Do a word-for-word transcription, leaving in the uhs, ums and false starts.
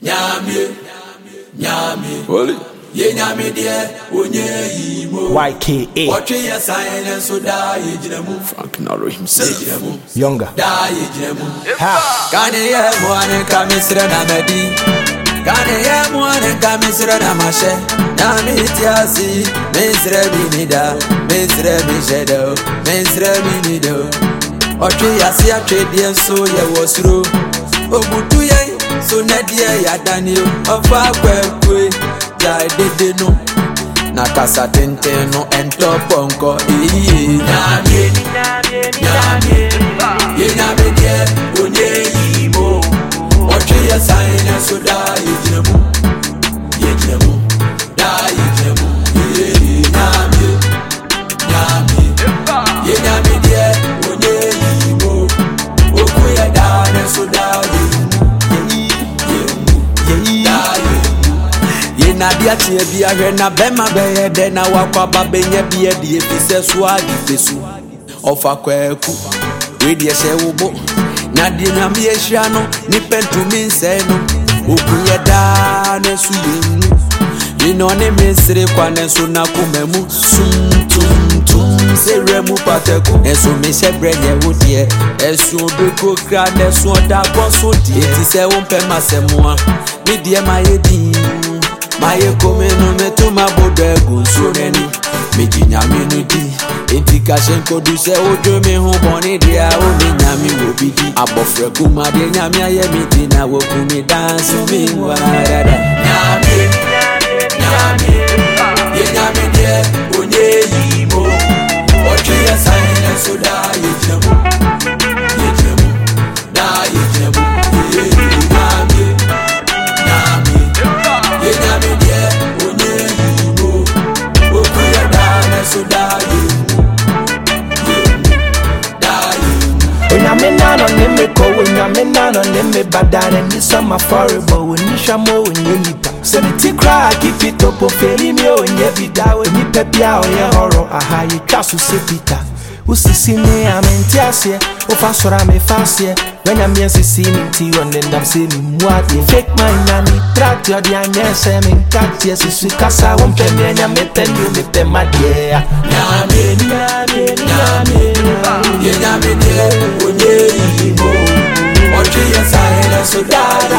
Nyame, nyame, Holy. Ye nyame de onye yimo. Y K A. Watch your sign and so die jinamu. Frank Naro himself. Younger. Die jinamu. Ha. Kane ye mwane kamisra na medi. Kane ye mwane kamisra na mashe. Nyame tiasi, mesre binida, mesre bishedo, mesre binido. Watch your see a trade so ye was through. Obutu ye. So Nadia ya Daniel of our way, I did no Nakasa Tenteno and Top Uncle. Yami, Yami, Yami, dear, Unye Imo, watch your sign and so die, Yamu, Yamu, die, Yamu, Yami, Yami, Yami, dear, Unye Imo, Okuya down and so die. Nadia tia bia hwe na bema beye de na wakwa babenye bia de efise so agifesu ofa kwaku we de hye wo na de na me ehia no ni pentumi nse no okuye da na su yenu ye no ne mesre kwa na so na komemu sum tum tum se remu pateku enso me hye brenye wo de esu obeko kra na so da koso de ti se wo mpema semua me de ma yedi Maye kome no me to ma bodo ego soreni meji nyame no di enti ka shenko du se ojo me hu boni dia o me nyame wo bidi abofre kuma de nyame aye mi di na wo kumi dance me wa dada nyame nyame ye nyame de onye yimo oji ya sign so da ye jemu ye jemu da ye jemu nyame Onyamena no neme ko onyamena no neme badare ni sama forever we ni shamo onye nipa se the ti cry keep it up oferi mi onye bidawe ni pepia oye horo aha ye twaso se pita usisi ni amenti ase o fa sora me fasie when am yes see me ti on them dam say me muade fake man na ni track your dia nyese me cat yes su kasa won pe me nya me pe me pe madie nyame nyame nyame ye nyame de onye yimo oji ya sai na so da